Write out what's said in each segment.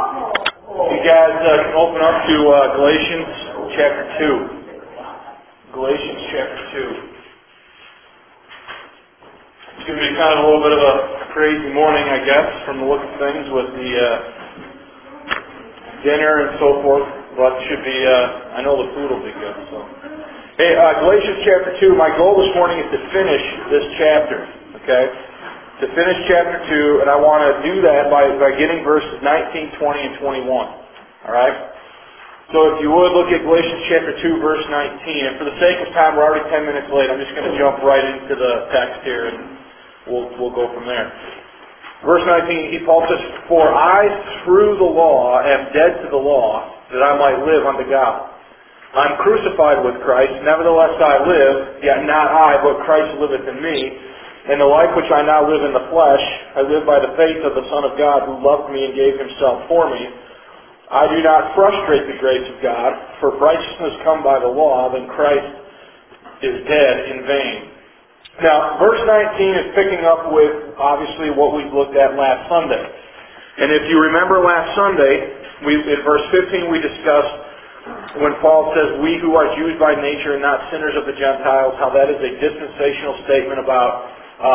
You guys can open up to Galatians chapter 2. Galatians chapter 2. It's going to be kind of a little bit of a crazy morning, I guess, from the look of things with the dinner and so forth. But it should be, I know the food will be good. So, hey, Galatians chapter 2, my goal this morning is to finish this chapter, okay? To finish chapter 2, and I want to do that by getting verses 19, 20, and 21. Alright? So if you would, look at Galatians chapter 2, verse 19. And for the sake of time, we're already 10 minutes late. I'm just going to jump right into the text here, and we'll go from there. Verse 19, Paul says, "For I, through the law, am dead to the law, that I might live unto God. I am crucified with Christ, nevertheless I live, yet not I, but Christ liveth in me. And the life which I now live in the flesh, I live by the faith of the Son of God, who loved me and gave himself for me. I do not frustrate the grace of God, for if righteousness come by the law, then Christ is dead in vain." Now, verse 19 is picking up with, obviously, what we looked at last Sunday. And if you remember last Sunday, in verse 15 we discussed when Paul says, "We who are Jews by nature and not sinners of the Gentiles," how that is a dispensational statement about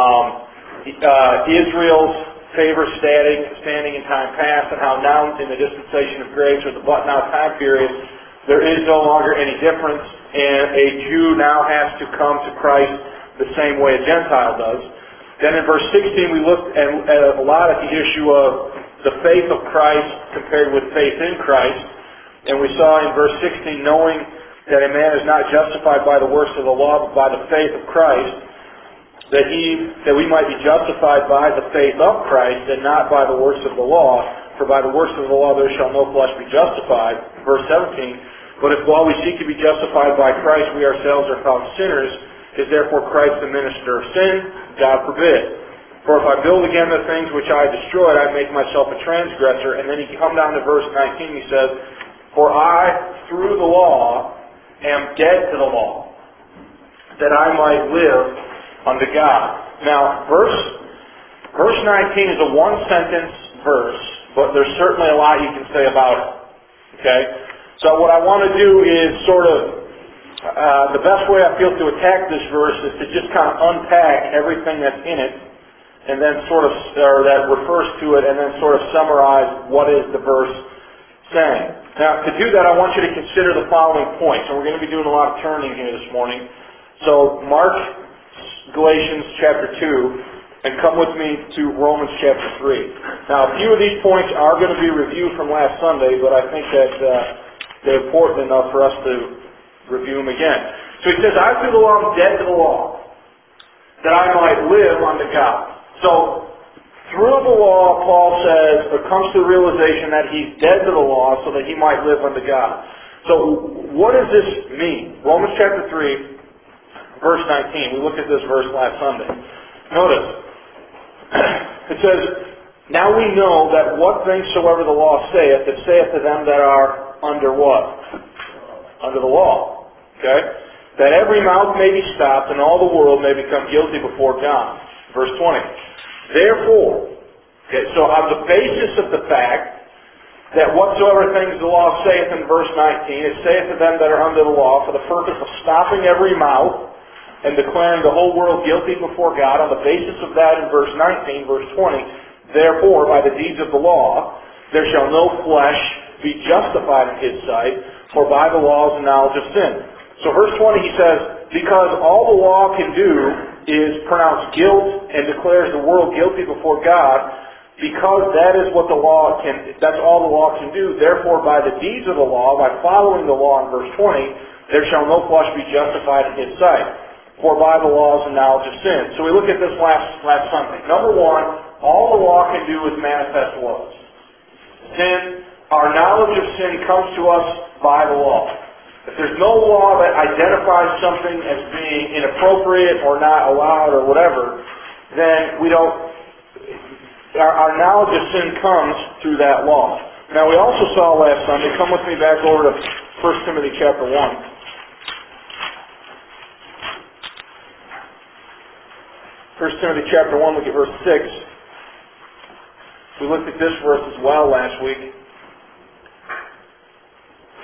Israel's favor standing in time past, and how now in the dispensation of grace, or the but now time period, there is no longer any difference, and a Jew now has to come to Christ the same way a Gentile does. Then in verse 16 we looked at a lot at the issue of the faith of Christ compared with faith in Christ, and we saw in verse 16, knowing that a man is not justified by the works of the law, but by the faith of Christ, that we might be justified by the faith of Christ and not by the works of the law. For by the works of the law there shall no flesh be justified. Verse 17, "But if while we seek to be justified by Christ, we ourselves are found sinners, is therefore Christ the minister of sin? God forbid. For if I build again the things which I destroyed, I make myself a transgressor." And then you come down to verse 19, he says, "For I, through the law, am dead to the law, that I might live unto God." Now, verse 19 is a one-sentence verse, but there's certainly a lot you can say about it. Okay? So what I want to do is sort of, the best way I feel to attack this verse is to just kind of unpack everything that's in it, and then or that refers to it, and then sort of summarize what is the verse saying. Now, to do that, I want you to consider the following points, and we're going to be doing a lot of turning here this morning. So, mark Galatians chapter 2, and come with me to Romans chapter 3. Now, a few of these points are going to be reviewed from last Sunday, but I think that they're important enough for us to review them again. So he says, "I through the law am dead to the law, that I might live unto God." So, through the law, Paul says, or comes to the realization that he's dead to the law so that he might live unto God. So, what does this mean? Romans chapter 3, verse 19. We looked at this verse last Sunday. Notice, it says, "Now we know that what things soever the law saith, it saith to them that are under what? Under the law." Okay? "That every mouth may be stopped, and all the world may become guilty before God." Verse 20. "Therefore," okay, so on the basis of the fact that whatsoever things the law saith in verse 19, it saith to them that are under the law, for the purpose of stopping every mouth and declaring the whole world guilty before God. On the basis of that in verse 19, verse 20, "Therefore, by the deeds of the law, there shall no flesh be justified in his sight, for by the law is the knowledge of sin." So verse 20, he says, because all the law can do is pronounce guilt and declares the world guilty before God, because that is what the law can, that's all the law can do. Therefore, by the deeds of the law, by following the law in verse 20, there shall no flesh be justified in his sight, for by the law is the knowledge of sin. So we looked at this last Sunday. Number one, all the law can do is manifest what? Sin. Our knowledge of sin comes to us by the law. If there's no law that identifies something as being inappropriate or not allowed or whatever, then we don't, our knowledge of sin comes through that law. Now we also saw last Sunday, come with me back over to 1 Timothy chapter 1. 1 Timothy chapter 1, look at verse 6. We looked at this verse as well last week.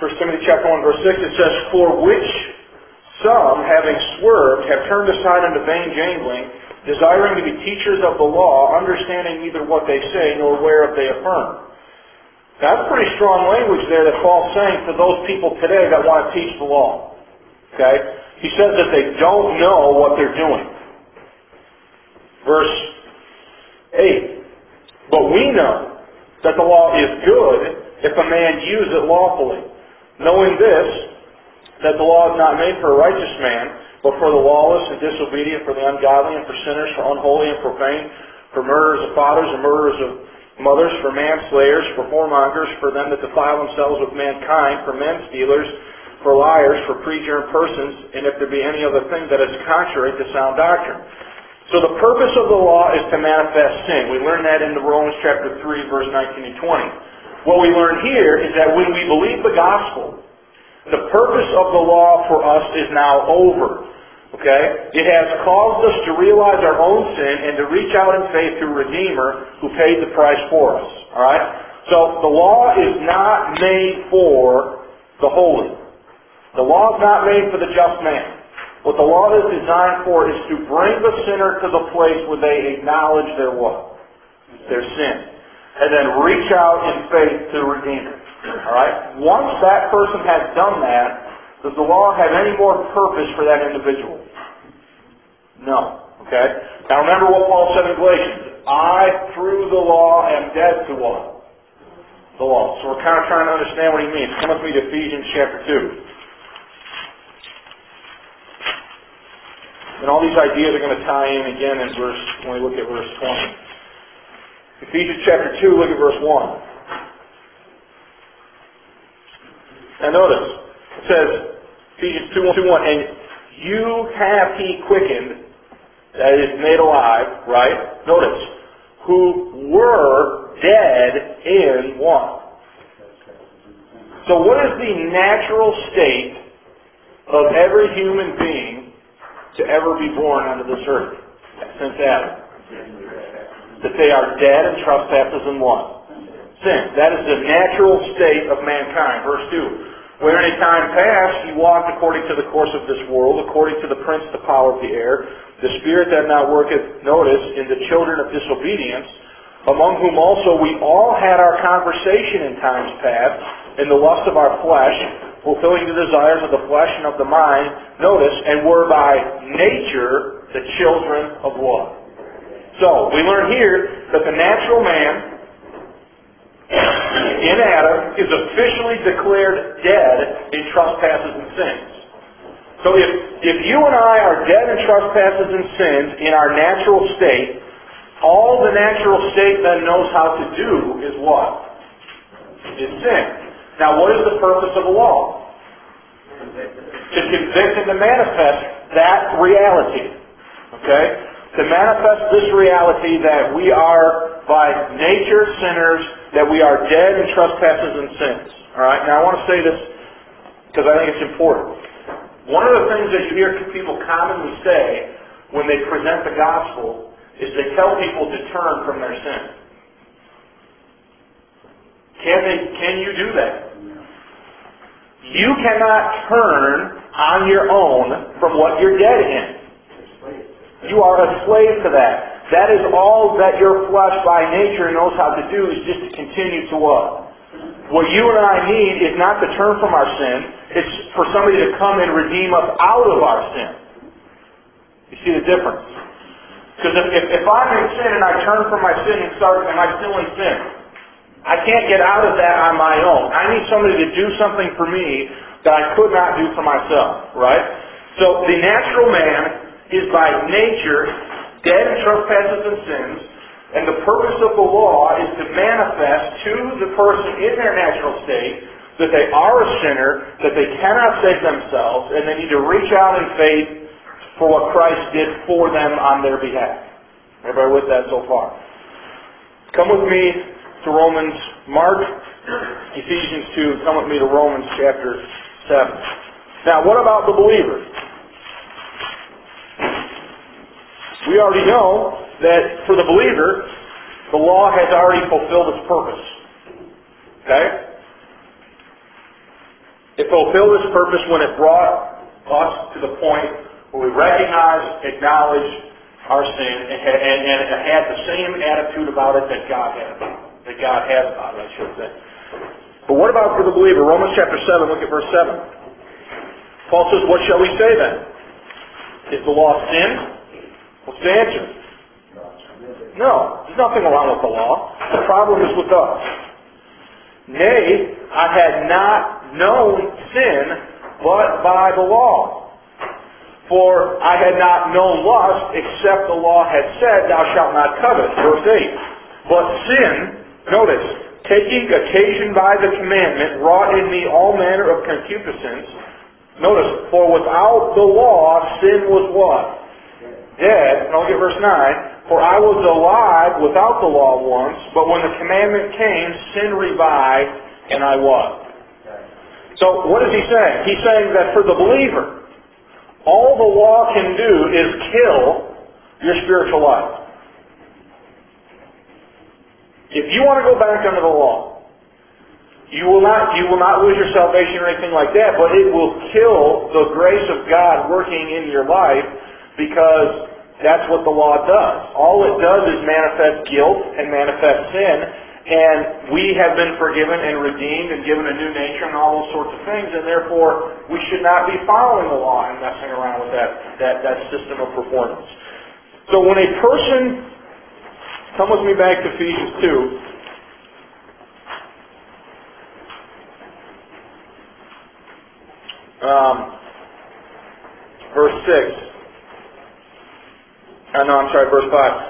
1 Timothy chapter 1, verse 6, it says, "For which some, having swerved, have turned aside unto vain jangling, desiring to be teachers of the law, understanding neither what they say nor whereof they affirm." That's pretty strong language there that Paul's saying to those people today that want to teach the law. Okay? He says that they don't know what they're doing. Verse 8, "But we know that the law is good if a man use it lawfully, knowing this, that the law is not made for a righteous man, but for the lawless and disobedient, for the ungodly and for sinners, for unholy and profane, for murderers of fathers and murderers of mothers, for manslayers, for whoremongers, for them that defile themselves with mankind, for men stealers, for liars, for preadjured persons, and if there be any other thing that is contrary to sound doctrine." So the purpose of the law is to manifest sin. We learn that in the Romans chapter 3, verse 19 and 20. What we learn here is that when we believe the gospel, the purpose of the law for us is now over. Okay? It has caused us to realize our own sin and to reach out in faith to a Redeemer who paid the price for us. Alright? So the law is not made for the holy. The law is not made for the just man. What the law is designed for is to bring the sinner to the place where they acknowledge their what? Their sin. And then reach out in faith to the Redeemer. Alright? Once that person has done that, does the law have any more purpose for that individual? No. Okay? Now remember what Paul said in Galatians. I, through the law, am dead to what? The law. So we're kind of trying to understand what he means. Come with me to Ephesians chapter 2. And all these ideas are going to tie in again in when we look at verse 20. Ephesians chapter 2, look at verse 1. Now notice, it says, Ephesians 2:1, "And you have he quickened," that is, made alive, right? Notice, "who were dead in" what? So what is the natural state of every human being to ever be born onto this earth since Adam? That they are dead in trespasses and what? Sin. That is the natural state of mankind. Verse 2. "Where in a time past ye walked according to the course of this world, according to the prince of the power of the air, the spirit that now worketh," notice, "in the children of disobedience, among whom also we all had our conversation in times past, in the lust of our flesh, fulfilling the desires of the flesh and of the mind," notice, "and were by nature the children of what?" So, we learn here that the natural man in Adam is officially declared dead in trespasses and sins. So if you and I are dead in trespasses and sins in our natural state, all the natural state then knows how to do is what? Is sin. Now what is the purpose of the law? To convict and to manifest that reality. Okay? To manifest this reality that we are by nature sinners, that we are dead in trespasses and sins. Alright? Now I want to say this because I think it's important. One of the things that you hear people commonly say when they present the gospel is they tell people to turn from their sin. Can you do that? You cannot turn on your own from what you're dead in. You are a slave to that. That is all that your flesh by nature knows how to do, is just to continue to what? What you and I need is not to turn from our sin. It's for somebody to come and redeem us out of our sin. You see the difference? Because if I'm in sin and I turn from my sin and start, am I still in sin? I can't get out of that on my own. I need somebody to do something for me that I could not do for myself, right? So the natural man is by nature dead in trespasses and sins, and the purpose of the law is to manifest to the person in their natural state that they are a sinner, that they cannot save themselves, and they need to reach out in faith for what Christ did for them on their behalf. Everybody with that so far? Come with me to Romans, Mark, Ephesians 2, come with me to Romans chapter 7. Now, what about the believer? We already know that for the believer, the law has already fulfilled its purpose. Okay? fulfill this purpose when it brought us to the point where we recognize, acknowledge our sin, and had the same attitude about it that God had about it. That God has about it, I should say. But what about for the believer? Romans chapter 7, look at verse 7. Paul says, what shall we say then? Is the law sin? What's the answer? No, there's nothing wrong with the law. The problem is with us. Nay, I had not known sin but by the law. For I had not known lust except the law had said, thou shalt not covet. Verse 8. But sin, notice, taking occasion by the commandment, wrought in me all manner of concupiscence. Notice, for without the law, sin was what? Dead. Now look at verse 9. For I was alive without the law once, but when the commandment came, sin revived, and I was. So what is he saying? He's saying that for the believer, all the law can do is kill your spiritual life. If you want to go back under the law, you will not lose your salvation or anything like that, but it will kill the grace of God working in your life, because that's what the law does. All it does is manifest guilt and manifest sin, and we have been forgiven and redeemed and given a new nature and all those sorts of things, and therefore we should not be following the law and messing around with that system of performance. So when a person, come with me back to Ephesians 2. Verse 6. Verse 5.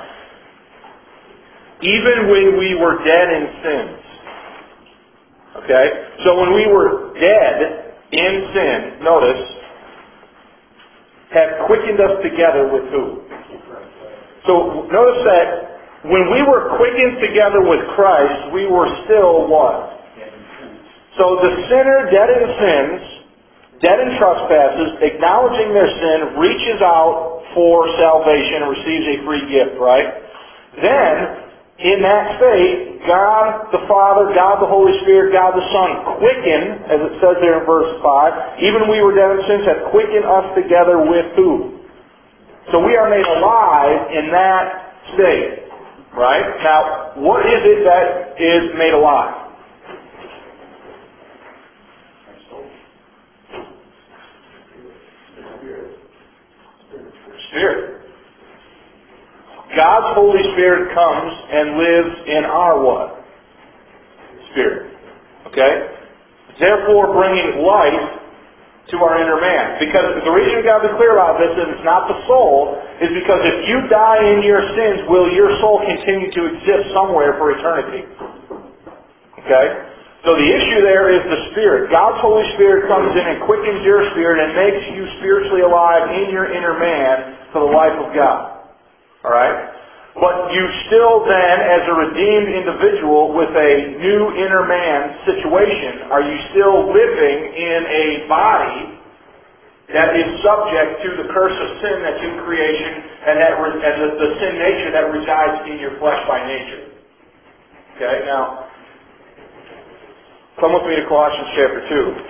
Even when we were dead in sins. Okay? So when we were dead in sin, notice, have quickened us together with who? So notice that when we were quickened together with Christ, we were still what? So the sinner, dead in sins, dead in trespasses, acknowledging their sin, reaches out for salvation and receives a free gift, right? Then, in that state, God the Father, God the Holy Spirit, God the Son quicken, as it says there in verse 5, even we were dead in sins, have quickened us together with who? So we are made alive in that state, right? Now, what is it that is made alive? Spirit. God's Holy Spirit comes and lives in our what? Spirit. Okay? Therefore bringing life to our inner man. Because the reason we've got to be clear about this is it's not the soul, is because if you die in your sins, will your soul continue to exist somewhere for eternity? Okay? So the issue there is the Spirit. God's Holy Spirit comes in and quickens your spirit and makes you spiritually alive in your inner man for the life of God. Alright? But you still then, as a redeemed individual with a new inner man situation, are you still living in a body that is subject to the curse of sin that's in creation and the sin nature that resides in your flesh by nature? Okay, now, come with me to Colossians chapter 2.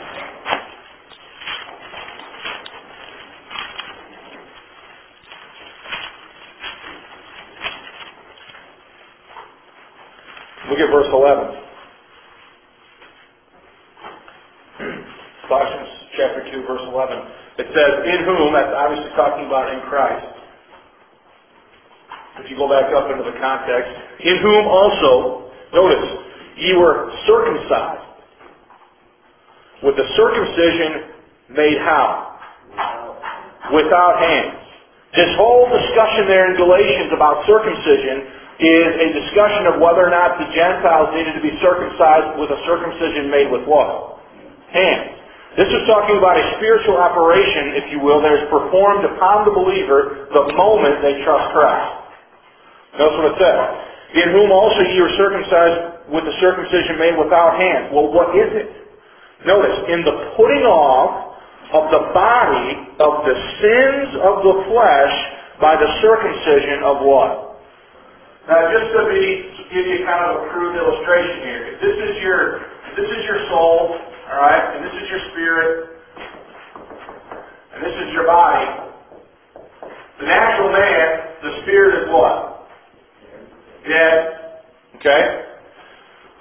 Look at verse 11. Colossians chapter 2, verse 11. It says, in whom, that's obviously talking about in Christ. If you go back up into the context, in whom also, notice, ye were circumcised with the circumcision made how? Without hands. This whole discussion there in Galatians about circumcision is a discussion of whether or not the Gentiles needed to be circumcised with a circumcision made with what? Hands. This is talking about a spiritual operation, if you will, that is performed upon the believer the moment they trust Christ. Notice what it says. In whom also ye were circumcised with the circumcision made without hands. Well, what is it? Notice, in the putting off of the body of the sins of the flesh by the circumcision of what? Now, just to give you kind of a crude illustration here, if this is your soul, all right, and this is your spirit,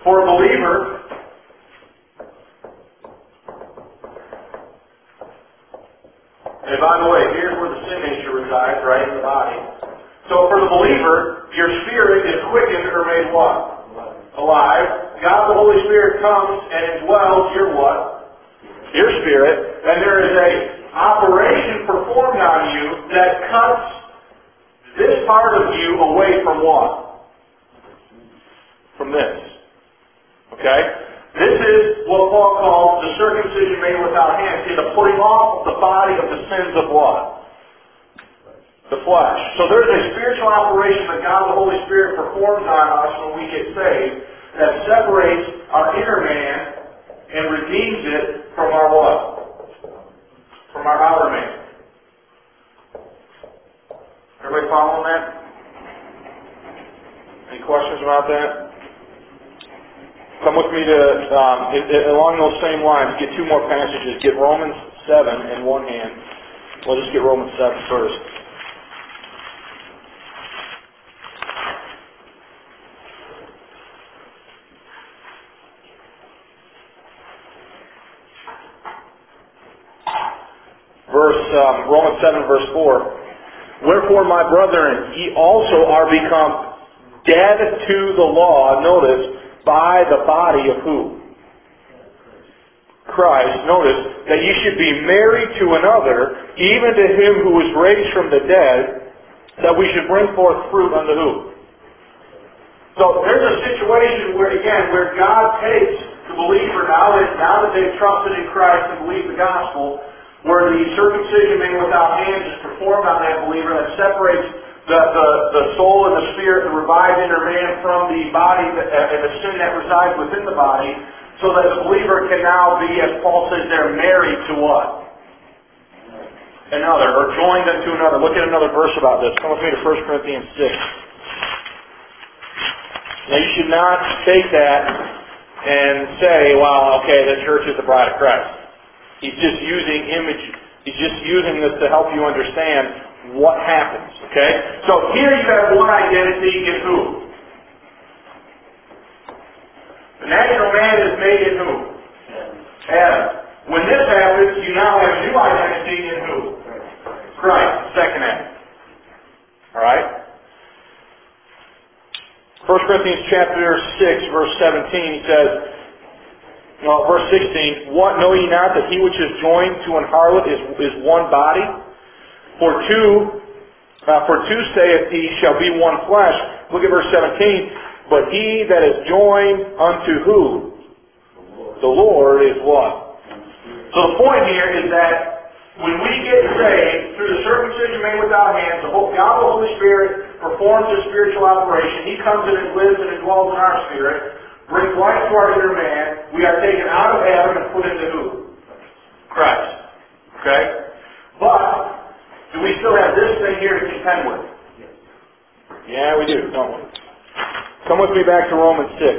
For a believer, and by the way, here's where the sin nature resides, right, in the body. So for the believer, your spirit is quickened or made what? Alive. God the Holy Spirit comes and indwells your what? Your spirit. And there is a operation performed on you that cuts this part of you away from what? From this. Okay? This is what Paul calls the circumcision made without hands, is a putting off of the body of the sins of what? The flesh. So there's a spiritual operation that God the Holy Spirit performs on us when we get saved that separates our inner man and redeems it from our what? From our outer man. Everybody following that? Any questions about that? Come with me to, along those same lines, get two more passages. Get Romans 7 in one hand. We'll just get Romans 7 first. Romans 7, verse 4. Wherefore, my brethren, ye also are become dead to the law, notice, by the body of who? Christ. Notice, that ye should be married to another, even to him who was raised from the dead, that we should bring forth fruit unto who? So there's a situation where, again, where God takes the believer, now that they've trusted in Christ and believed the gospel, where the circumcision made without hands is performed on that believer that separates the soul and the spirit, the revived inner man from the body and the sin that resides within the body, so that the believer can now be, as Paul says there, married to what? Another, or joined unto another. Look at another verse about this. Come with me to 1 Corinthians 6. Now you should not take that and say, well, okay, the church is the bride of Christ. He's just using this to help you understand what happens. Okay? So here you have one identity in who? The natural man is made in who? Adam. When this happens, you now have a new identity in who? Christ, second Adam. Alright? 1 Corinthians chapter 6, verse 17, he says, verse 16, what know ye not that he which is joined to an harlot is one body? For two saith he shall be one flesh. Look at verse 17. But he that is joined unto who? The Lord is what? So the point here is that when we get saved through the circumcision made without hands, God the Holy Spirit performs His spiritual operation. He comes in and lives and indwells in our spirit, brings life to our inner man. We are taken out of Adam and put into who? Christ. Okay? But do we still have this thing here to contend with? Yeah, we do, don't we? Come with me back to Romans 6.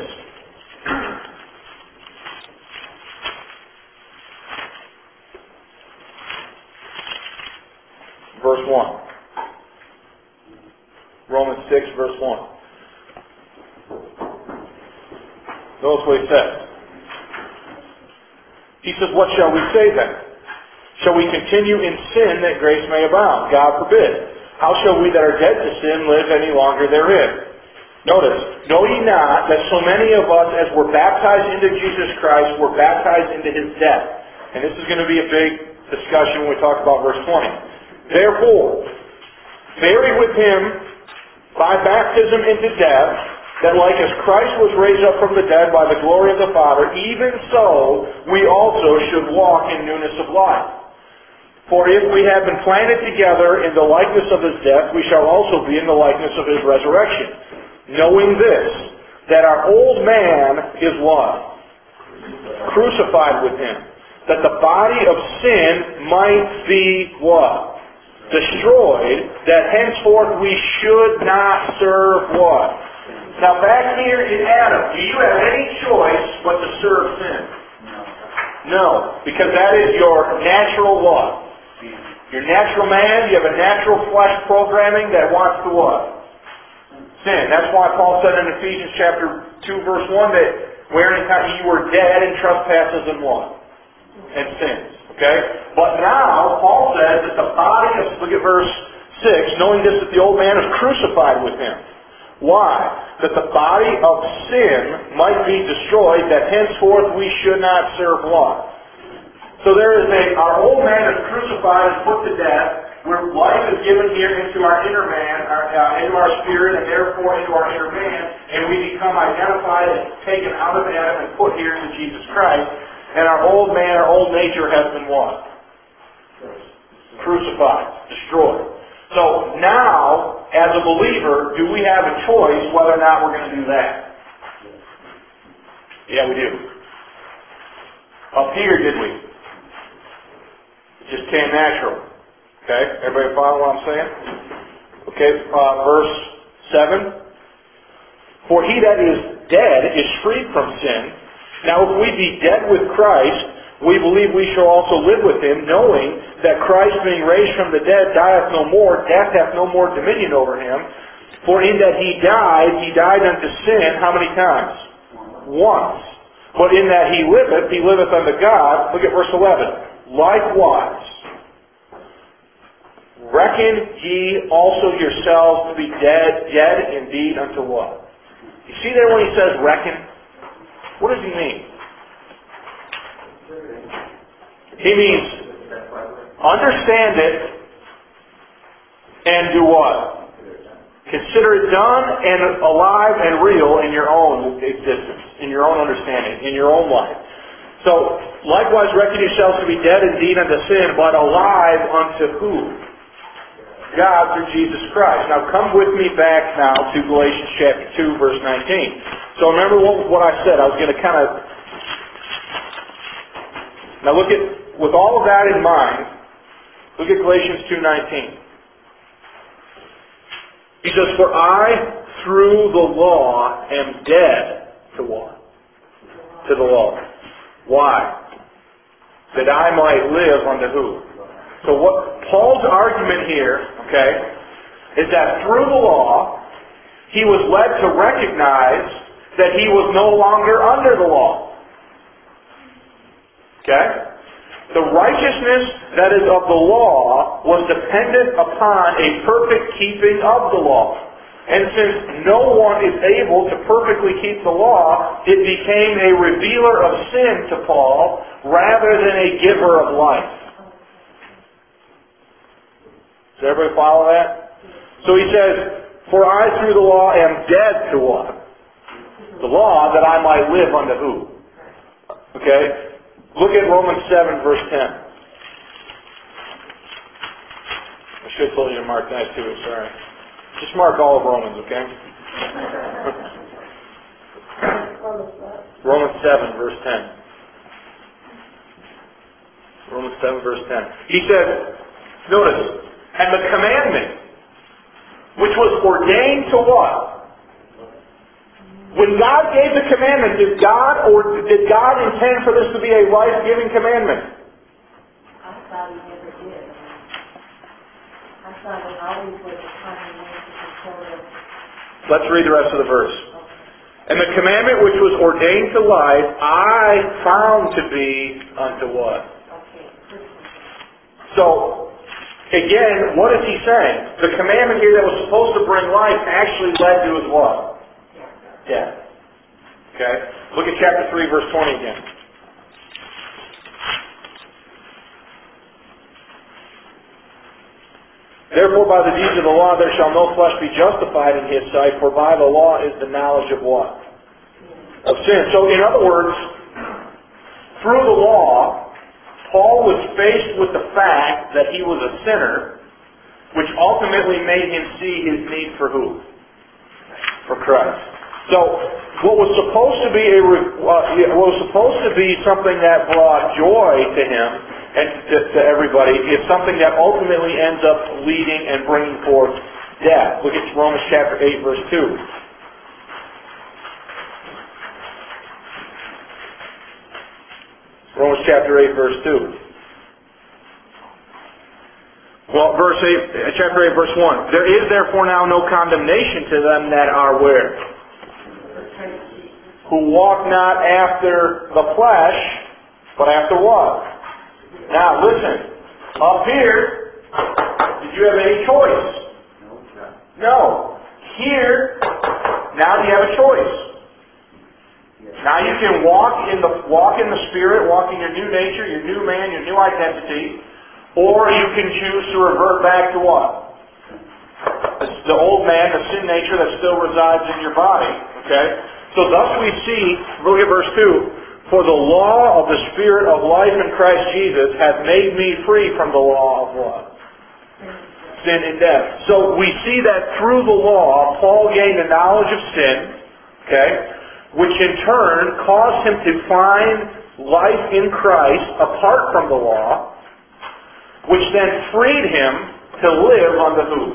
Verse 1. Romans 6, verse 1. Notice what he says. He says, what shall we say then? Shall we continue in sin that grace may abound? God forbid. How shall we that are dead to sin live any longer therein? Notice, know ye not that so many of us as were baptized into Jesus Christ were baptized into His death? And this is going to be a big discussion when we talk about verse 20. Therefore, buried with Him by baptism into death, that like as Christ was raised up from the dead by the glory of the Father, even so we also should walk in newness of life. For if we have been planted together in the likeness of His death, we shall also be in the likeness of His resurrection. Knowing this, that our old man is what? Crucified with Him. That the body of sin might be what? Destroyed, that henceforth we should not serve what? Now back here in Adam, do you have any choice but to serve sin? No, because that is your natural what? Your natural man, you have a natural flesh programming that wants to what? Sin. That's why Paul said in Ephesians chapter 2 verse 1 that Wherein you were dead in trespasses and what? And sins. Okay? But now, Paul says that the body of, look at verse 6, knowing this, that the old man is crucified with him. Why? That the body of sin might be destroyed, that henceforth we should not serve law. So there is our old man is crucified and put to death, where life is given here into our inner man, into our spirit, and therefore into our inner man, and we become identified and taken out of Adam and put here into Jesus Christ, and our old man, our old nature has been what? Crucified, destroyed. So now, as a believer, do we have a choice whether or not we're going to do that? Yeah, we do. Up here, did we? It just came natural. Okay? Everybody follow what I'm saying? Okay, verse 7. For he that is dead is freed from sin. Now if we be dead with Christ, we believe we shall also live with him, knowing that Christ, being raised from the dead, dieth no more, death hath no more dominion over him. For in that he died unto sin, how many times? Once. But in that he liveth unto God. Look at verse 11. Likewise, reckon ye also yourselves to be dead indeed unto what? You see there when he says reckon? What does he mean? He means understand it and do what? Consider it done and alive and real in your own existence, in your own understanding, in your own life. So, likewise reckon yourselves to be dead indeed unto sin, but alive unto who? God through Jesus Christ. Now come with me back now to Galatians chapter 2, verse 19. So remember what I said. I was going to kind of... Now look at, with all of that in mind, look at Galatians 2:19. He says, for I, through the law, am dead to what? To the law. Why? That I might live unto who? So what Paul's argument here, okay, is that through the law, he was led to recognize that he was no longer under the law. Okay? The righteousness that is of the law was dependent upon a perfect keeping of the law. And since no one is able to perfectly keep the law, it became a revealer of sin to Paul rather than a giver of life. Does everybody follow that? So he says, for I through the law am dead to what? The law, that I might live unto who? Okay? Look at Romans 7, verse 10. I should have told you to mark that too, sorry. Just mark all of Romans, okay? Romans 7, verse 10. Romans 7, verse 10. He says, notice, and the commandment, which was ordained to what? When God gave the commandment, did God intend for this to be a life-giving commandment? I thought he never did. I thought it always was a condemnation sort of... Let's read the rest of the verse. And the commandment which was ordained to life, I found to be unto what? So, again, what is he saying? The commandment here that was supposed to bring life actually led to his what? Death. Okay? Look at chapter 3, verse 20 again. Therefore, by the deeds of the law there shall no flesh be justified in his sight, for by the law is the knowledge of what? Of sin. So, in other words, through the law, Paul was faced with the fact that he was a sinner, which ultimately made him see his need for who? For Christ. So, what was supposed to be something that brought joy to him and to everybody is something that ultimately ends up leading and bringing forth death. Look at Romans chapter 8, verse 2. Romans chapter 8, verse 2. Well, chapter 8, verse 1. There is therefore now no condemnation to them that are where? who walk not after the flesh, but after what? Now listen, up here, did you have any choice? No. Here, now you have a choice. Now you can walk in the Spirit, walk in your new nature, your new man, your new identity, or you can choose to revert back to what? It's the old man, the sin nature that still resides in your body. Okay? So thus we see, look at verse 2, for the law of the Spirit of life in Christ Jesus hath made me free from the law of what? Sin and death. So we see that through the law, Paul gained the knowledge of sin, okay, which in turn caused him to find life in Christ apart from the law, which then freed him to live unto who?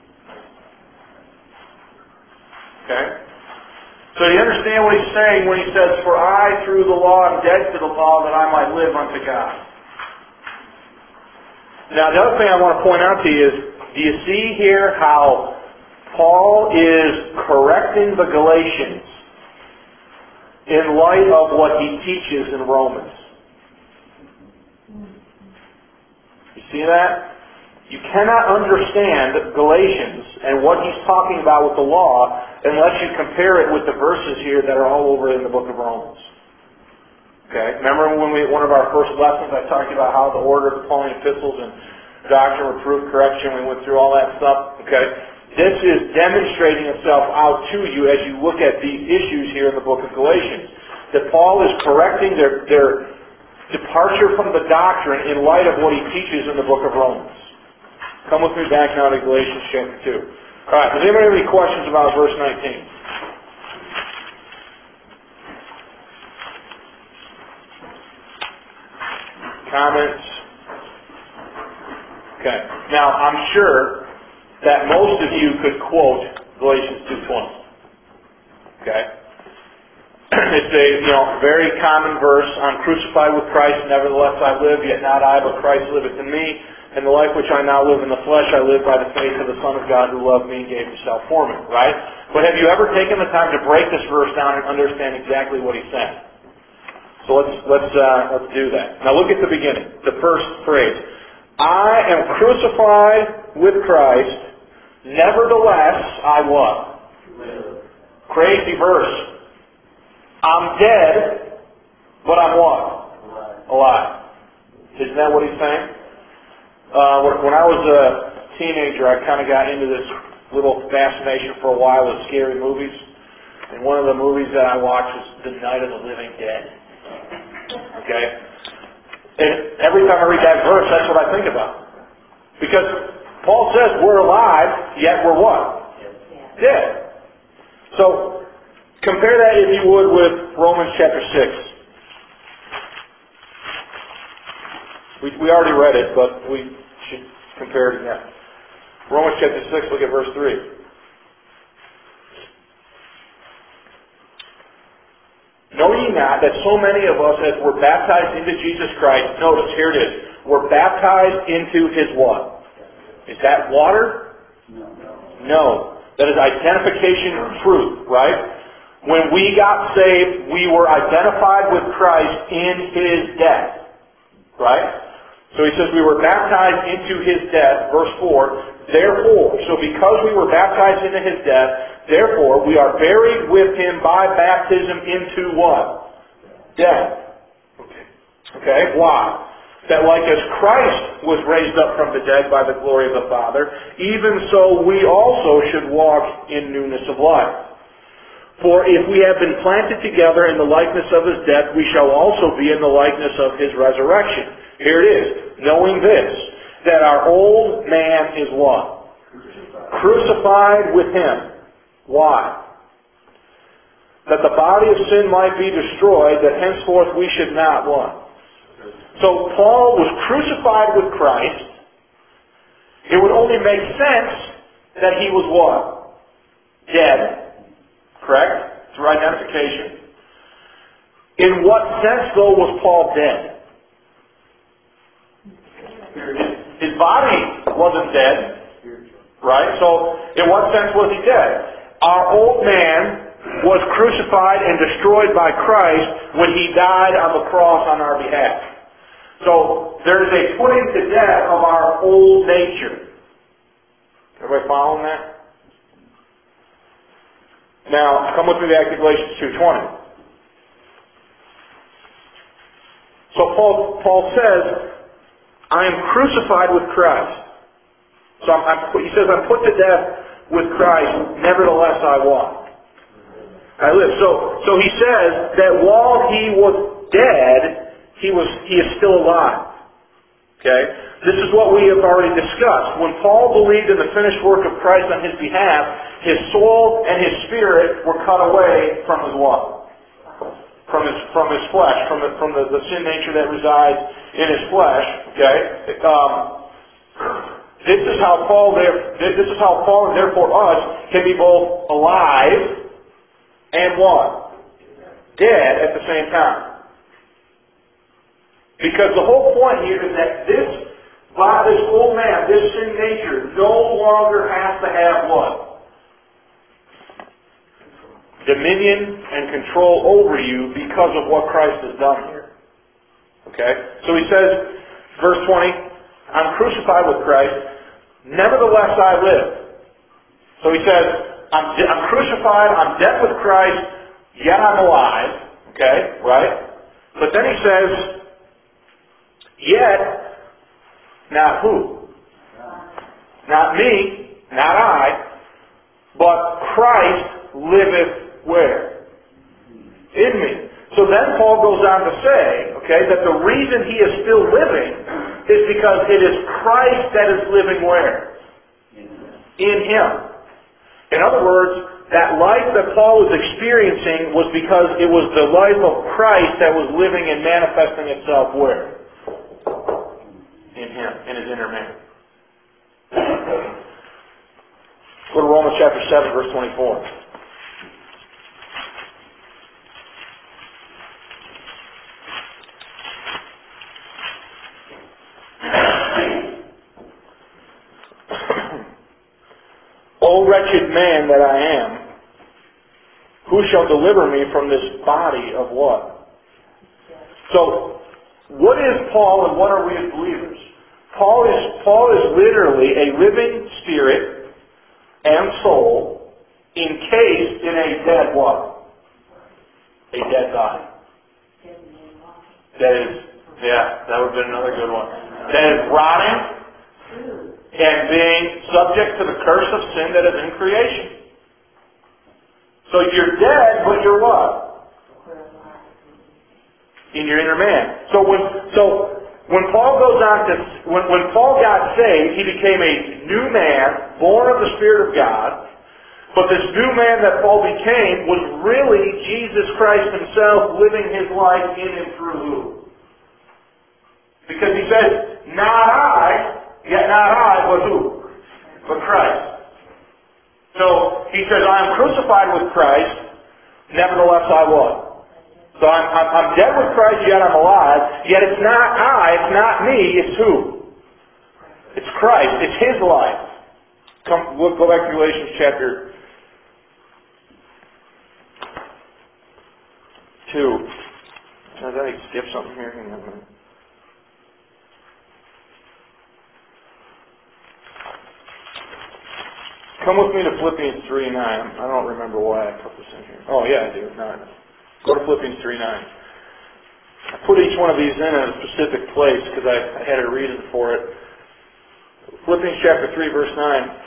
Okay? So you understand what he's saying when he says, for I through the law am dead to the law that I might live unto God. Now the other thing I want to point out to you is, do you see here how Paul is correcting the Galatians in light of what he teaches in Romans? You see that? You cannot understand Galatians and what he's talking about with the law unless you compare it with the verses here that are all over in the book of Romans. Okay? Remember when one of our first lessons I talked about how the order of the Pauline epistles and doctrine, reproof, correction, we went through all that stuff. Okay? This is demonstrating itself out to you as you look at these issues here in the book of Galatians. That Paul is correcting their departure from the doctrine in light of what he teaches in the book of Romans. Come with me back now to Galatians chapter 2. Alright, does anybody have any questions about verse 19? Comments? Okay. Now, I'm sure that most of you could quote Galatians 2:20. Okay? It's a very common verse. I'm crucified with Christ, nevertheless I live, yet not I, but Christ liveth in me. And the life which I now live in the flesh, I live by the faith of the Son of God who loved me and gave himself for me. Right? But have you ever taken the time to break this verse down and understand exactly what he's saying? So let's do that. Now look at the beginning, the first phrase. I am crucified with Christ, nevertheless I what? Crazy verse. I'm dead, but I'm what? Alive. Isn't that what he's saying? When I was a teenager, I kind of got into this little fascination for a while with scary movies. And one of the movies that I watched was The Night of the Living Dead. Okay? And every time I read that verse, that's what I think about. Because Paul says we're alive, yet we're what? Dead. So, compare that, if you would, with Romans chapter 6. We already read it, but we should compare it again. Romans chapter 6, look at verse 3. Know ye not that so many of us as were baptized into Jesus Christ, notice, here it is, were baptized into His what? Is that water? No. That is identification of truth, right? When we got saved, we were identified with Christ in His death. Right? So he says we were baptized into His death, verse 4. Therefore, so because we were baptized into His death, therefore we are buried with Him by baptism into what? Death. Okay, why? That like as Christ was raised up from the dead by the glory of the Father, even so we also should walk in newness of life. For if we have been planted together in the likeness of His death, we shall also be in the likeness of His resurrection. Here it is. Knowing this, that our old man is what? Crucified with Him. Why? That the body of sin might be destroyed, that henceforth we should not what? So Paul was crucified with Christ. It would only make sense that he was what? Dead. Correct? Through identification. In what sense, though, was Paul dead? His body wasn't dead. Right? So, in what sense was he dead? Our old man was crucified and destroyed by Christ when He died on the cross on our behalf. So there's a putting to death of our old nature. Everybody following that? Now, come with me back to Galatians 2:20. So Paul says, I am crucified with Christ. So he says, I'm put to death with Christ, nevertheless I walk. I live. So he says that while he was dead, he is still alive. Okay? This is what we have already discussed. When Paul believed in the finished work of Christ on his behalf, his soul and his spirit were cut away from his what? From his flesh, from the sin nature that resides in his flesh. Okay? This is how Paul and therefore us can be both alive and what? Dead at the same time. Because the whole point here is that this old man, this sin nature, no longer has to have what? Dominion and control over you because of what Christ has done here. Okay? So he says, verse 20, I'm crucified with Christ, nevertheless I live. So he says, I'm crucified, I'm dead with Christ, yet I'm alive. Okay? Right? But then he says, yet, not who? Not me, not I, but Christ liveth where? In me. So then Paul goes on to say, okay, that the reason he is still living is because it is Christ that is living where? In him. In other words, that life that Paul was experiencing was because it was the life of Christ that was living and manifesting itself where? In him, in his inner man. Go to Romans chapter 7, verse 24. O wretched man that I am, who shall deliver me from this body of what? So, what is Paul and what are we as believers? Paul is literally a living spirit and soul encased in a dead what? A dead body. That is, that would have been another good one. That is rotting and being subject to the curse of sin that is in creation. So you're dead, but you're what? In your inner man. So when Paul goes on to when Paul got saved, he became a new man, born of the Spirit of God. But this new man that Paul became was really Jesus Christ himself living his life in and through who? Because he says, not I, yet not I, but who? But Christ. So he says, I am crucified with Christ, nevertheless I what? So I'm dead with Christ, yet I'm alive. Yet it's not I, it's not me, it's who? It's Christ. It's His life. We'll go back to Galatians chapter 2. I think I skipped something here. Hang on a minute. Come with me to Philippians 3:9. I don't remember why I put this in here. Oh, yeah, I do. No, I know. Go to Philippians 3:9. I put each one of these in a specific place because I had a reason for it. Philippians chapter 3, verse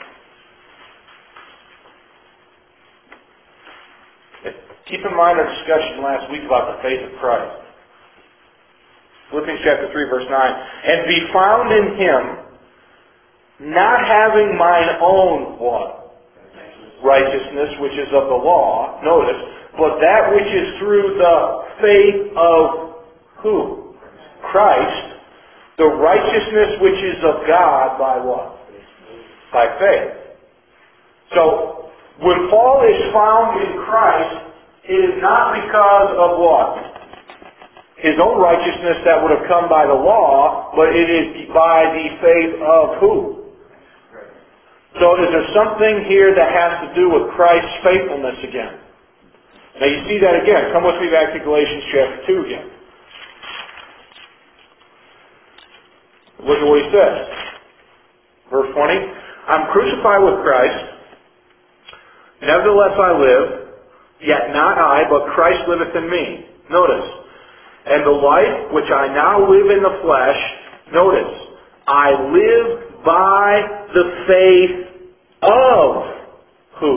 9. Keep in mind our discussion last week about the faith of Christ. Philippians chapter 3, verse 9. And be found in Him, not having mine own what? Righteousness, which is of the law, notice, but that which is through the faith of who? Christ, the righteousness which is of God by what? By faith. So, when Paul is found in Christ, it is not because of what? His own righteousness that would have come by the law, but it is by the faith of who? So is there something here that has to do with Christ's faithfulness again? Now you see that again. Come with me back to Galatians chapter 2 again. Look at what he says. Verse 20. I'm crucified with Christ. Nevertheless I live, yet not I, but Christ liveth in me. Notice. And the life which I now live in the flesh, notice, I live by the faith of who?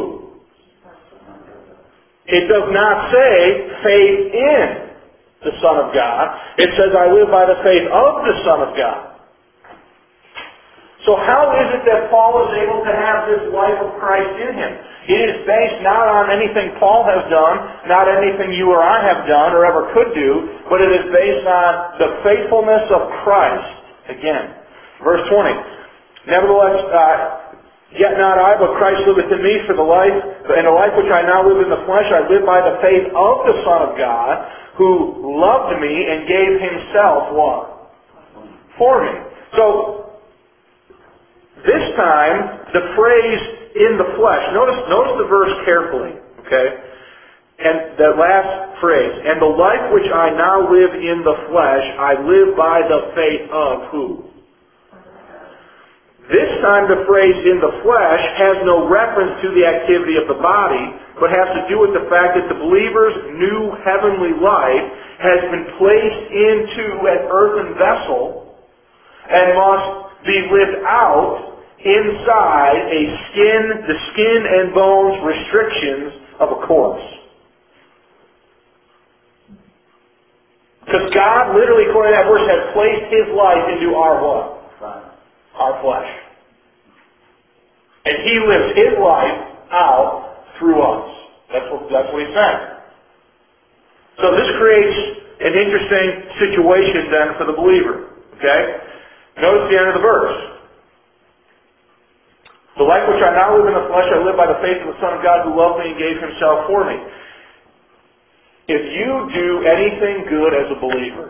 It does not say faith in the Son of God. It says I live by the faith of the Son of God. So how is it that Paul is able to have this life of Christ in him? It is based not on anything Paul has done, not anything you or I have done or ever could do, but it is based on the faithfulness of Christ. Again, verse 20. Nevertheless, yet not I, but Christ liveth in me, for the life, and the life which I now live in the flesh, I live by the faith of the Son of God, who loved me and gave himself what? For me. So, this time, the phrase in the flesh, notice the verse carefully, okay? And that last phrase, and the life which I now live in the flesh, I live by the faith of who? This time the phrase in the flesh has no reference to the activity of the body, but has to do with the fact that the believer's new heavenly life has been placed into an earthen vessel and must be lived out inside the skin and bones restrictions of a corpse. Because God literally, according to that verse, has placed His life into our what? Our flesh. And He lives His life out through us. That's what He's saying. So this creates an interesting situation then for the believer. Okay? Notice the end of the verse. The life which I now live in the flesh, I live by the faith of the Son of God who loved me and gave Himself for me. If you do anything good as a believer,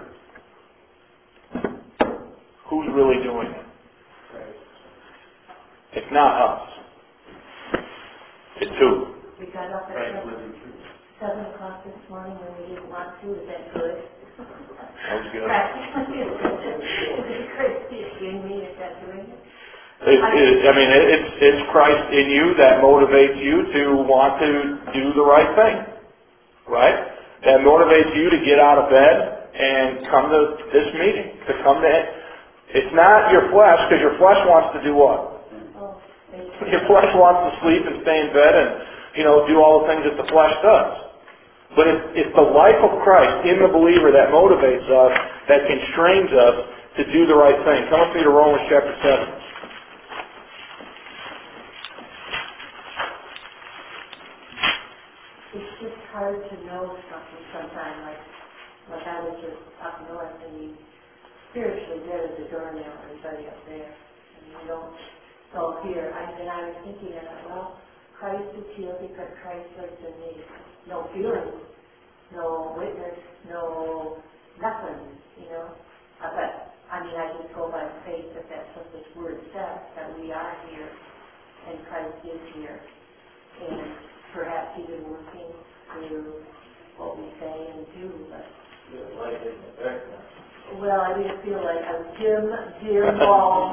who's really doing it? It's not us. It's who? We got up at 7 o'clock this morning when we didn't want to. Is that good? That was good. Is it Christ in me? Is that doing it? It's Christ in you that motivates you to want to do the right thing. Right? That motivates you to get out of bed and come to this meeting. It's not your flesh, because your flesh wants to do what? Your flesh wants to sleep and stay in bed and, do all the things that the flesh does. But it's the life of Christ in the believer that motivates us, that constrains us to do the right thing. Come with me to Romans chapter 7. It's just hard to know something sometimes, like I was just up north and you spiritually there is a doornail, everybody up there. And you don't go here. And I was thinking, Christ is here because Christ lives in me. No feelings, no witness, no nothing, But, I just go by faith that that's what this word says, that we are here and Christ is here. And perhaps even working through what we say and do, but... Well, I didn't feel like a dim bulb.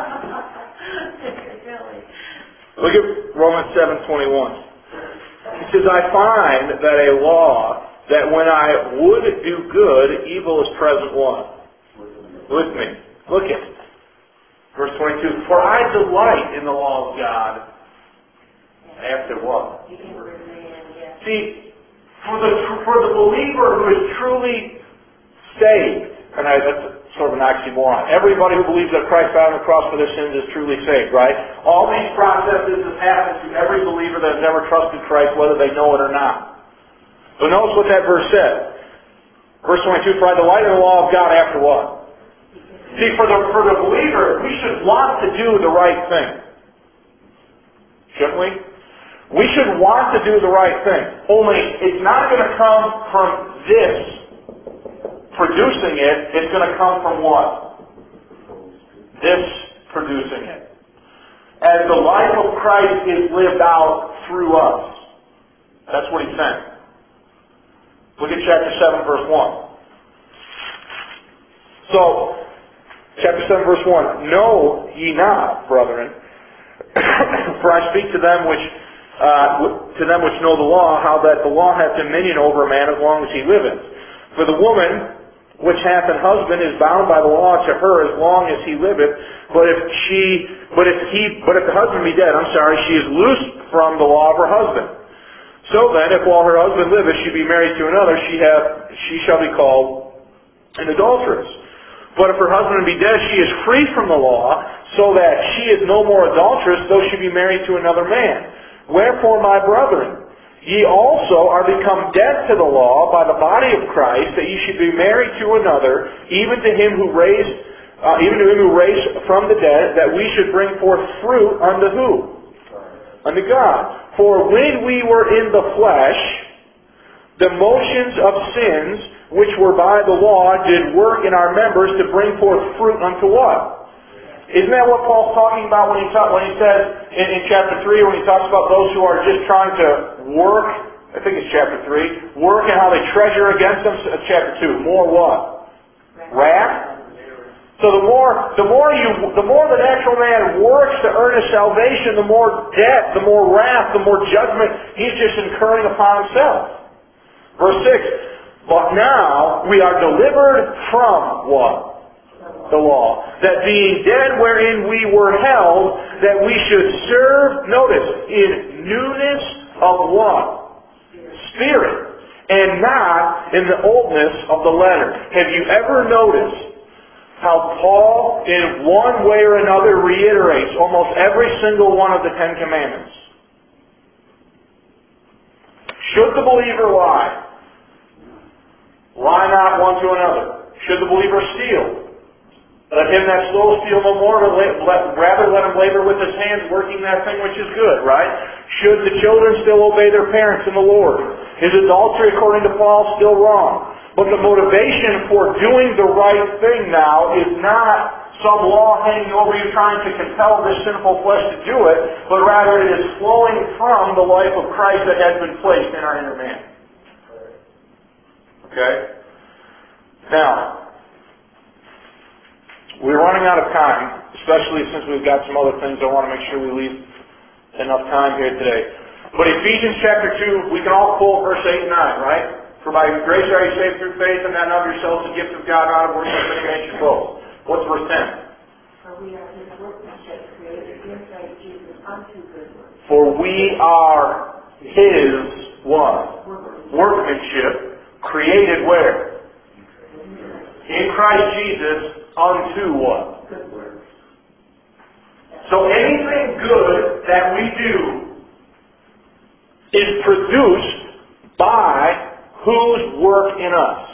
Really. Look at Romans 7:21. It says, I find that a law that when I would do good, evil is present what? With me. Look at it. Verse 22. For I delight in the law of God. After what? See, for the believer who is truly saved, and that's sort of an oxymoron. Everybody who believes that Christ died on the cross for their sins is truly saved, right? All these processes have happened to every believer that has ever trusted Christ, whether they know it or not. But notice what that verse said. Verse 22, for I delight in the law of God after what? See, for the believer, we should want to do the right thing. Shouldn't we? We should want to do the right thing. Only, it's not going to come from this producing it. It's going to come from what? This producing it. As the life of Christ is lived out through us. That's what he's saying. Look at chapter 7, verse 1. So, chapter 7, verse 1. Know ye not, brethren, for I speak to them which know the law, how that the law hath dominion over a man as long as he liveth. For the woman which hath an husband is bound by the law to her as long as he liveth. But if the husband be dead, she is loosed from the law of her husband. So then, if while her husband liveth she be married to another, she shall be called an adulteress. But if her husband be dead, she is free from the law, so that she is no more adulteress, though she be married to another man. Wherefore, my brethren, ye also are become dead to the law by the body of Christ, that ye should be married to another, even to him who raised from the dead, that we should bring forth fruit unto who? Unto God. For when we were in the flesh, the motions of sins, which were by the law, did work in our members to bring forth fruit unto what? Isn't that what Paul's talking about when he says in chapter 3, when he talks about those who are just trying to work, I think it's chapter 3, work and how they treasure against them? Chapter 2, more what? Wrath? So the more the natural man works to earn his salvation, the more debt, the more wrath, the more judgment he's just incurring upon himself. Verse 6, but now we are delivered from what? The law. That being dead wherein we were held, that we should serve, notice, in newness of what? Spirit. And not in the oldness of the letter. Have you ever noticed how Paul, in one way or another, reiterates almost every single one of the Ten Commandments? Should the believer lie? Lie not one to another. Should the believer steal? Let him that stole steal no more, but rather let him labor with his hands, working that thing which is good, right? Should the children still obey their parents in the Lord? Is adultery, according to Paul, still wrong? But the motivation for doing the right thing now is not some law hanging over you trying to compel this sinful flesh to do it, but rather it is flowing from the life of Christ that has been placed in our inner man. Okay? Now, we're running out of time, especially since we've got some other things I want to make sure we leave enough time here today. But Ephesians chapter 2, we can all quote verse 8 and 9, right? For by grace are you saved through faith, and that not of yourselves, the gift of God, not of works, that any man should boast. What's verse 10? For we are his workmanship, created in Christ Jesus unto good works. For we are his what? Workmanship, created where? In Christ Jesus unto what? Good works. So anything good that we do is produced by whose work in us?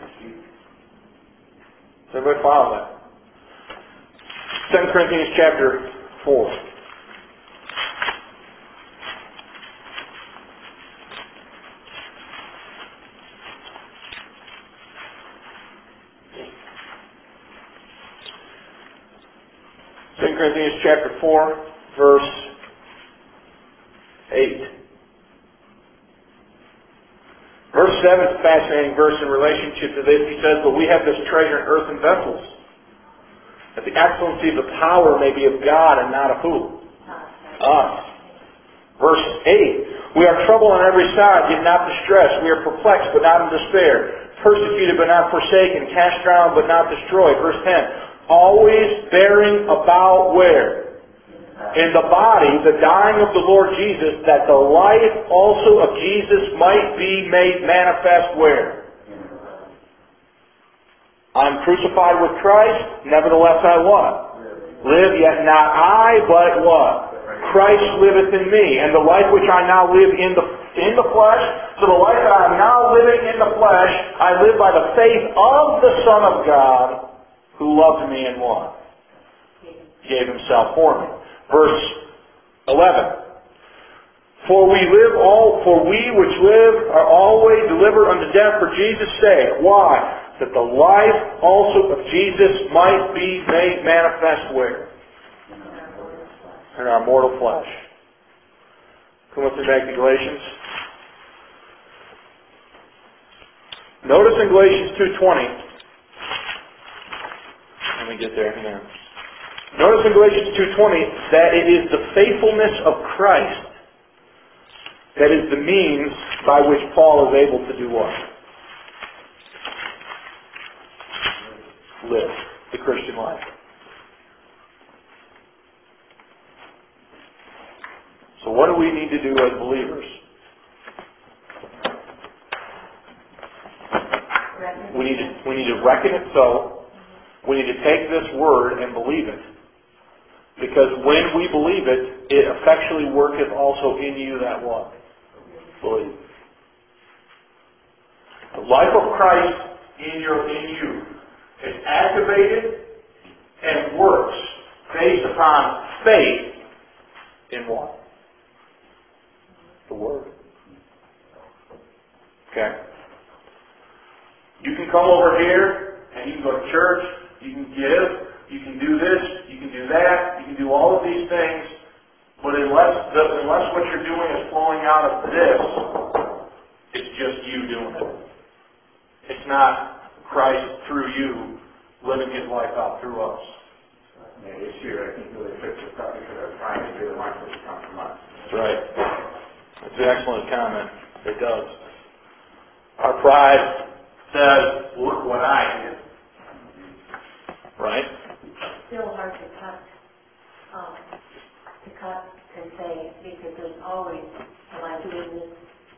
Does everybody follow that? 2 Corinthians chapter 4. Corinthians chapter 4, verse 8. Verse 7 is a fascinating verse in relationship to this. He says, but we have this treasure in earthen vessels, that the excellency of the power may be of God and not of who? Us. Verse 8. We are troubled on every side, yet not distressed. We are perplexed, but not in despair. Persecuted, but not forsaken. Cast down, but not destroyed. Verse 10. Always bearing about where? In the body, the dying of the Lord Jesus, that the life also of Jesus might be made manifest where? I'm crucified with Christ, nevertheless I what? Live, yet not I, but what? Christ liveth in me. And the life which I now live in the flesh, so the life that I am now living in the flesh, I live by the faith of the Son of God, who loved me and what? Gave himself for me. Verse 11. For we which live are always delivered unto death for Jesus' sake. Why? That the life also of Jesus might be made manifest where? In our mortal flesh. Come with me back to Galatians. Notice in Galatians 2:20, let me get there, hang on. Notice in Galatians 2:20 that it is the faithfulness of Christ that is the means by which Paul is able to do what? Live the Christian life. So what do we need to do as believers? We need to reckon it so. We need to take this word and believe it. Because when we believe it, it effectually worketh also in you that what? Believe. The life of Christ in you is activated and works based upon faith in what? The Word. Okay? You can come over here and you can go to church, you can give, you can do this, you can do that, you can do all of these things, but unless what you're doing is flowing out of this, it's just you doing it. It's not Christ through you living His life out through us. Yeah, this year I think really fits the stuff because our pride is really much what comes from us. That's right. That's an excellent comment. It does. Our pride says, look what I did. Right? It's still hard to cut and say, because there's always, am I doing this?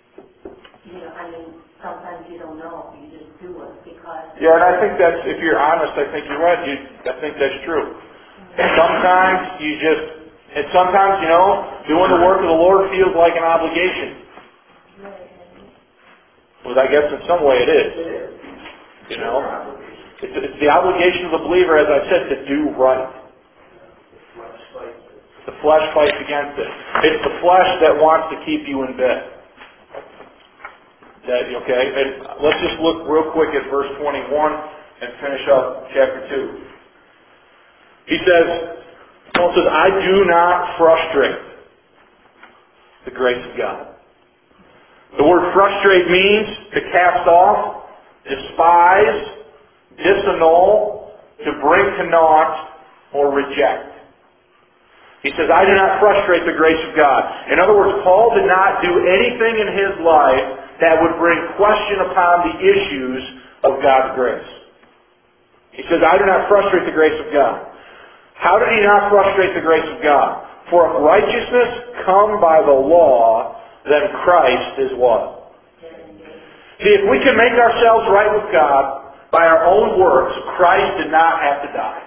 Sometimes you don't know. You just do it because... Yeah, and I think that's, if you're honest, I think you're right. I think that's true. Sometimes sometimes, doing the work of the Lord feels like an obligation. Well, I guess in some way it is. It's the obligation of the believer, as I said, to do right. The flesh fights against it. It's the flesh that wants to keep you in bed. Okay? And let's just look real quick at verse 21 and finish up chapter 2. Paul says, I do not frustrate the grace of God. The word frustrate means to cast off, despise, disannul, to bring to naught, or reject. He says, I do not frustrate the grace of God. In other words, Paul did not do anything in his life that would bring question upon the issues of God's grace. He says, I do not frustrate the grace of God. How did he not frustrate the grace of God? For if righteousness come by the law, then Christ is what? See, if we can make ourselves right with God by our own works, Christ did not have to die.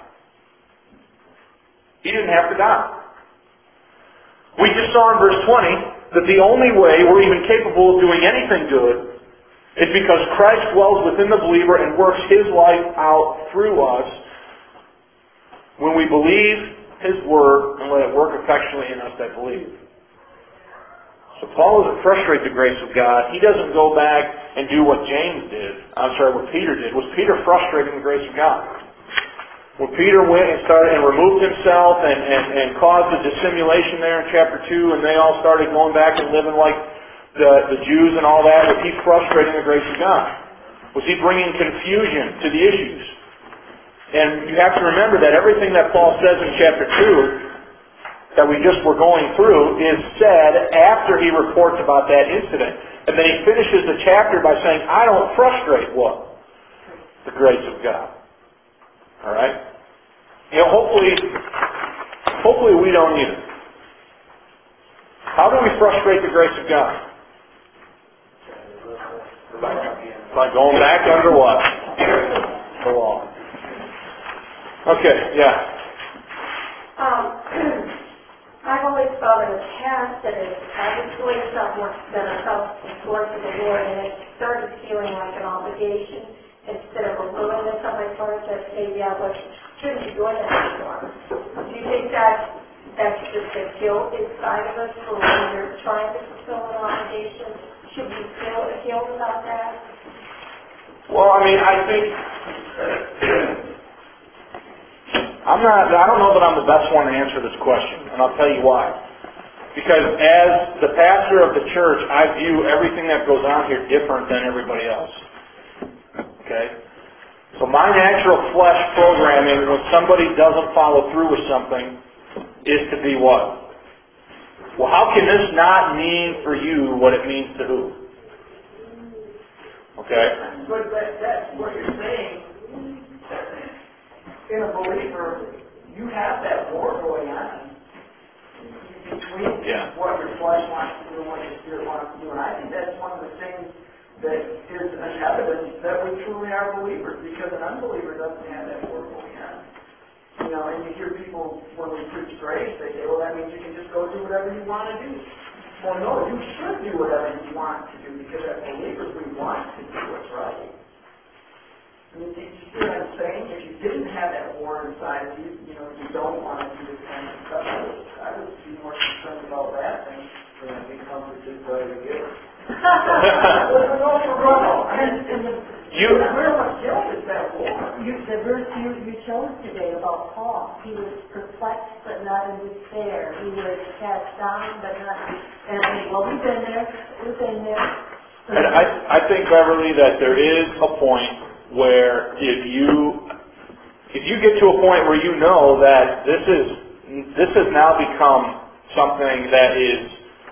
He didn't have to die. We just saw in verse 20 that the only way we're even capable of doing anything good is because Christ dwells within the believer and works His life out through us when we believe His Word and let it work effectually in us that believe. So Paul doesn't frustrate the grace of God. He doesn't go back and do what what Peter did. Was Peter frustrating the grace of God? When Peter went and started and removed himself and caused a dissimulation there in chapter 2, and they all started going back and living like the Jews and all that, was he frustrating the grace of God? Was he bringing confusion to the issues? And you have to remember that everything that Paul says in chapter 2 that we just were going through is said after he reports about that incident. And then he finishes the chapter by saying, I don't frustrate what? The grace of God. Alright? Hopefully we don't either. How do we frustrate the grace of God? By going back under what? The law. Okay, yeah. I've always felt in the past that I was doing something that I felt was for the Lord, and it started feeling like an obligation instead of a willingness on my part to say, yeah, but shouldn't be doing that anymore. Do you think that's just a guilt inside of us for when we're trying to fulfill an obligation? Should we feel a guilt about that? Well, I think I don't know that I'm the best one to answer this question, and I'll tell you why. Because as the pastor of the church, I view everything that goes on here different than everybody else. Okay? So my natural flesh programming when somebody doesn't follow through with something is to be what? Well, how can this not mean for you what it means to who? Okay? But that's what you're saying. In a believer, you have that war going on between what your flesh wants to do and what your spirit wants to do. And I think that's one of the things that is an evidence that we truly are believers, because an unbeliever doesn't have that war going on. You know, and you hear people, when we preach grace, they say, well, that means you can just go do whatever you want to do. Well, no, you should do whatever you want to do, because as believers, we want to do what's right. I mean, do you see what I'm saying? If you didn't have that war inside of you, you know, you don't want to do this kind of stuff, I would be more concerned about that than being comforted by the giver. Well, no, for real. Where my guilt is that war. The verse you chose today about Paul, he was perplexed but not in despair. He was cast down but not. And I think, well, we've been there. And I think, Beverly, that there is a point where if you get to a point where you know that this has now become something that is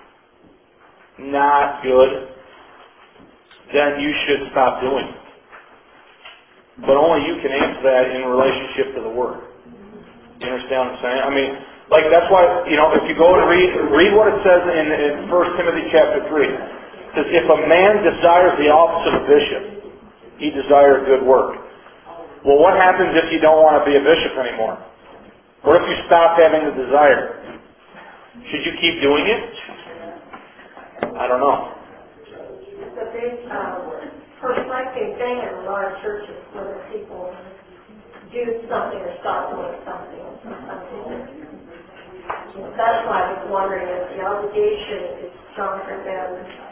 not good, then you should stop doing it. But only you can answer that in relationship to the Word. You understand what I'm saying? I mean, like that's why, you know, if you go and read what it says in 1 Timothy chapter 3. It says, if a man desires the office of a bishop, he desires good work. Well, what happens if you don't want to be a bishop anymore? What if you stop having the desire? Should you keep doing it? I don't know. It's a big perplexing thing in a lot of churches where people do something or stop doing something. That's why I was wondering if the obligation is stronger than